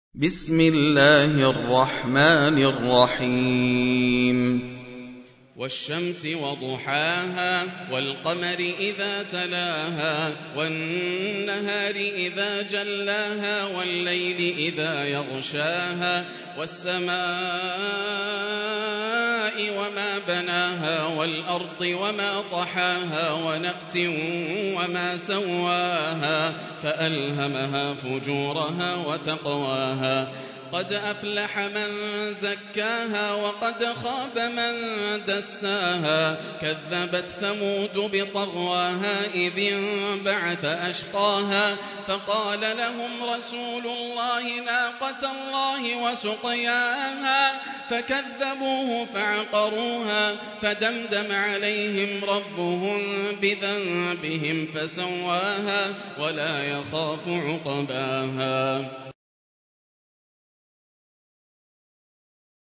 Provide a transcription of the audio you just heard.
بسم الله الرحمن الرحيم والشمس وضحاها والقمر إذا تلاها والنهار إذا جلاها والليل إذا يغشاها والسماء وما بناها والأرض وما طحاها ونفس وما سواها فألهمها فجورها وتقواها قد أفلح من زكاها وقد خاب من دساها كذبت ثمود بطغواها إذ انبعث أشقاها فقال لهم رسول الله ناقة الله وسقياها فكذبوه فعقروها فدمدم عليهم ربهم بذنبهم فسواها ولا يخاف عقباها